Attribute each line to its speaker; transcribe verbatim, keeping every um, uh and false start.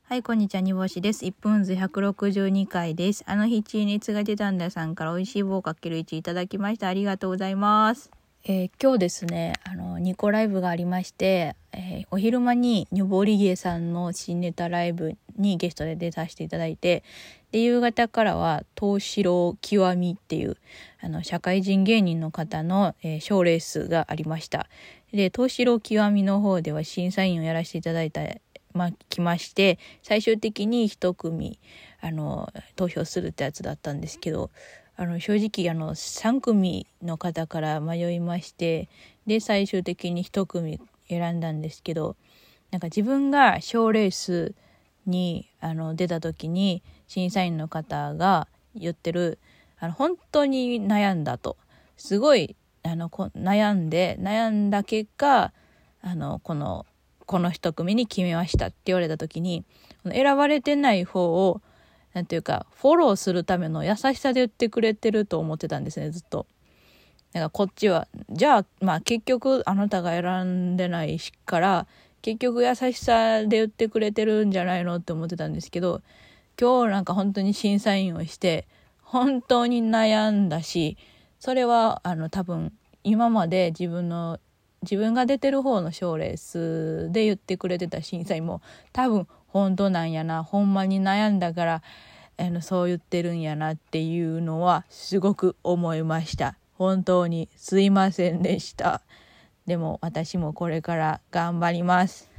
Speaker 1: はい、こんにちは、煮干しです。いっぷんずひゃくろくじゅうにかいです。あの日、地熱が出たんださんから美味しい棒かけるいちいただきました。ありがとうございます。えー、今日ですね、あの、ニコライブがありまして、えー、お昼間にニョボリゲさんの新ネタライブにゲストで出させていただいて、で、夕方からは、東四郎極みっていう、あの、社会人芸人の方の、えー、賞レースがありました。で、東四郎極みの方では審査員をやらせていただいたまあ、来まして、最終的に一組あの投票するってやつだったんですけど、あの正直あのさん組の方から迷いまして、で最終的に一組選んだんですけど、なんか自分が賞レースにあの出た時に審査員の方が言ってる、あの本当に悩んだと、すごいあのこ悩んで悩んだ結果、あのこのこの一組に決めましたって言われた時に、選ばれてない方をなんていうかフォローするための優しさで言ってくれてると思ってたんですね、ずっと。だからこっちはじゃあまあ結局あなたが選んでないから結局優しさで言ってくれてるんじゃないのって思ってたんですけど、今日なんか本当に審査員をして本当に悩んだし、それはあの多分今まで自分の自分が出てる方の賞レースで言ってくれてた審査員も多分本当なんやな、ほんまに悩んだからあのそう言ってるんやなっていうのはすごく思いました。本当にすいませんでした。でも私もこれから頑張ります。